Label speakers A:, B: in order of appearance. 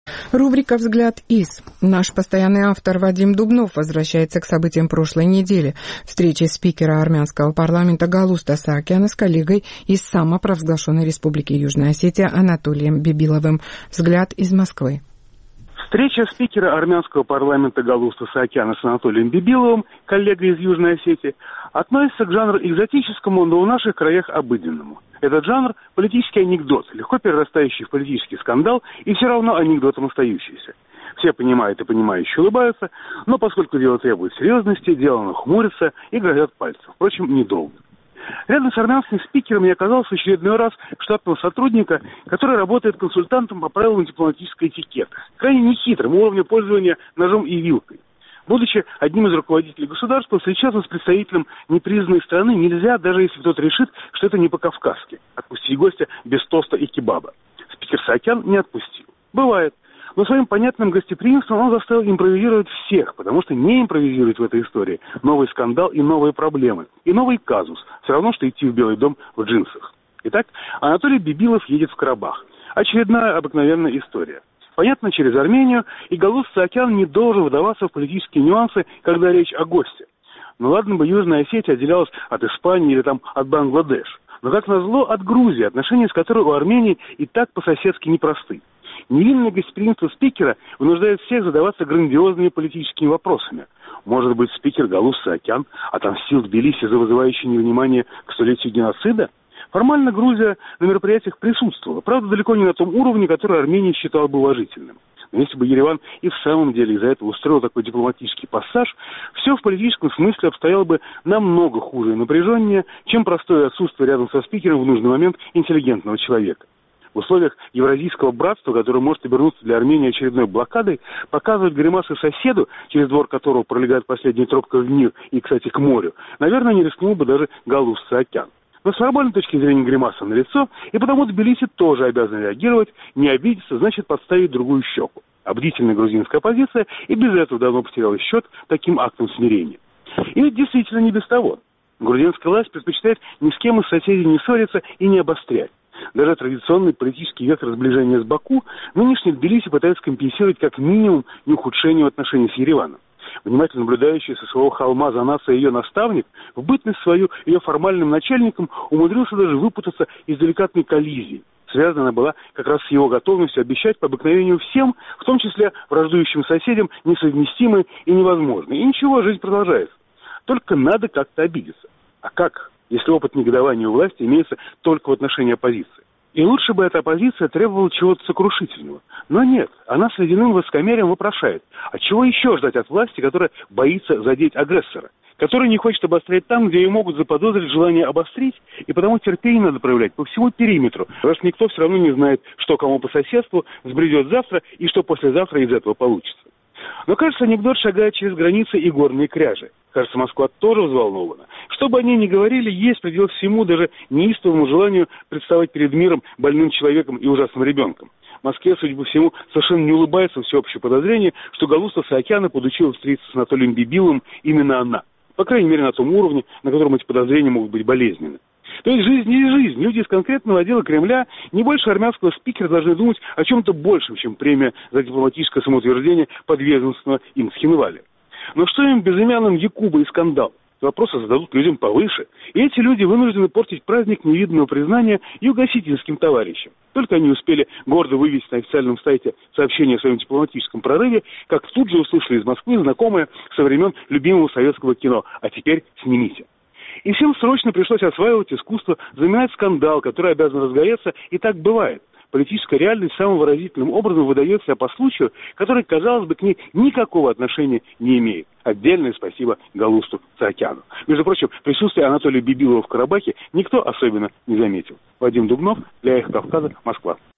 A: Рубрика «Взгляд из». Наш постоянный автор Вадим Дубнов возвращается к событиям прошлой недели. Встречи спикера армянского парламента Галуста Саакяна с коллегой из самопровозглашенной Республики Южная Осетия Анатолием Бибиловым. Взгляд из Москвы.
B: Встреча спикера армянского парламента Галуста Саакяна с Анатолием Бибиловым, коллегой из Южной Осетии, относится к жанру экзотическому, но в наших краях обыденному. Этот жанр – политический анекдот, легко перерастающий в политический скандал и все равно анекдотом остающийся. Все понимают и понимающие улыбаются, но поскольку дело требует серьезности, делано хмурится и грозят пальцем. Впрочем, недолго. Рядом с армянским спикером я оказался в очередной раз штатного сотрудника, который работает консультантом по правилам дипломатической этикеты, крайне нехитрым уровнем пользования ножом и вилкой. Будучи одним из руководителей государства, встречаться с представителем непризнанной страны нельзя, даже если кто-то решит, что это не по-кавказски. Отпусти гостя без тоста и кебаба. Спикер Саакян не отпустил. Бывает. Но своим понятным гостеприимством он заставил импровизировать всех, потому что не импровизировать в этой истории новый скандал и новые проблемы, и новый казус. Все равно, что идти в Белый дом в джинсах. Итак, Анатолий Бибилов едет в Карабах. Очередная обыкновенная история. Понятно, через Армению, и Галуст Саакян не должен вдаваться в политические нюансы, когда речь о госте. Ну ладно бы Южная Осетия отделялась от Испании или там от Бангладеш. Но как назло от Грузии, отношения с которой у Армении и так по-соседски непросты. Невинное гостеприимство спикера вынуждает всех задаваться грандиозными политическими вопросами. Может быть, спикер Галуст Саакян отомстил Тбилиси за вызывающее невнимание к столетию геноцида? Формально Грузия на мероприятиях присутствовала, правда, далеко не на том уровне, который Армения считала бы уважительным. Но если бы Ереван и в самом деле из-за этого устроил такой дипломатический пассаж, все в политическом смысле обстояло бы намного хуже и напряженнее, чем простое отсутствие рядом со спикером в нужный момент интеллигентного человека. В условиях евразийского братства, которое может обернуться для Армении очередной блокадой, показывать гримасы соседу, через двор которого пролегает последняя тропка в мир и, кстати, к морю, наверное, не рискнул бы даже Галуст Саакян. Но с формальной точки зрения гримаса налицо, и потому Тбилиси тоже обязан реагировать, не обидеться, значит подставить другую щеку. А бдительная грузинская оппозиция и без этого давно потеряла счет таким актом смирения. И ведь действительно не без того. Грузинская власть предпочитает ни с кем из соседей не ссориться и не обострять. Даже традиционный политический вектор сближения с Баку нынешний Тбилиси пытается компенсировать как минимум неухудшение в отношении с Ереваном. Внимательно наблюдающий со своего холма за нацией ее наставник, в бытность свою ее формальным начальником умудрился даже выпутаться из деликатной коллизии. Связана она была как раз с его готовностью обещать по обыкновению всем, в том числе враждующим соседям, несовместимые и невозможные. И ничего, жизнь продолжается. Только надо как-то обидеться. А как, если опыт негодования у власти имеется только в отношении оппозиции? И лучше бы эта оппозиция требовала чего-то сокрушительного. Но нет, она с ледяным высокомерием вопрошает. А чего еще ждать от власти, которая боится задеть агрессора? Которая не хочет обострять там, где ее могут заподозрить желание обострить, и потому терпение надо проявлять по всему периметру. Раз никто все равно не знает, что кому по соседству взбредет завтра и что послезавтра из этого получится. Но, кажется, анекдот шагает через границы и горные кряжи. Кажется, Москва тоже взволнована. Что бы они ни говорили, есть предел всему, даже неистовому желанию представать перед миром больным человеком и ужасным ребенком. В Москве, судя по всему, совершенно не улыбается всеобщее подозрение, что Галуста Саакяна подучила встретиться с Анатолием Бибиловым именно она. По крайней мере, на том уровне, на котором эти подозрения могут быть болезненны. То есть жизнь не жизнь. Люди из конкретного отдела Кремля не больше армянского спикера должны думать о чем-то большем, чем премия за дипломатическое самоутверждение подведомственного им Схинвали. Но что им безымянным Якуба и скандал? Вопросы зададут людям повыше. И эти люди вынуждены портить праздник невиданного признания югоситинским товарищам. Только они успели гордо вывести на официальном сайте сообщение о своем дипломатическом прорыве, как тут же услышали из Москвы знакомые со времен любимого советского кино. А теперь снимите. И всем срочно пришлось осваивать искусство, заминать скандал, который обязан разгореться, и так бывает. Политическая реальность самым выразительным образом выдает себя по случаю, который, казалось бы, к ней никакого отношения не имеет. Отдельное спасибо Галусту Саакяну. Между прочим, присутствие Анатолия Бибилова в Карабахе никто особенно не заметил. Вадим Дубнов, для «Эхо Кавказа», Москва.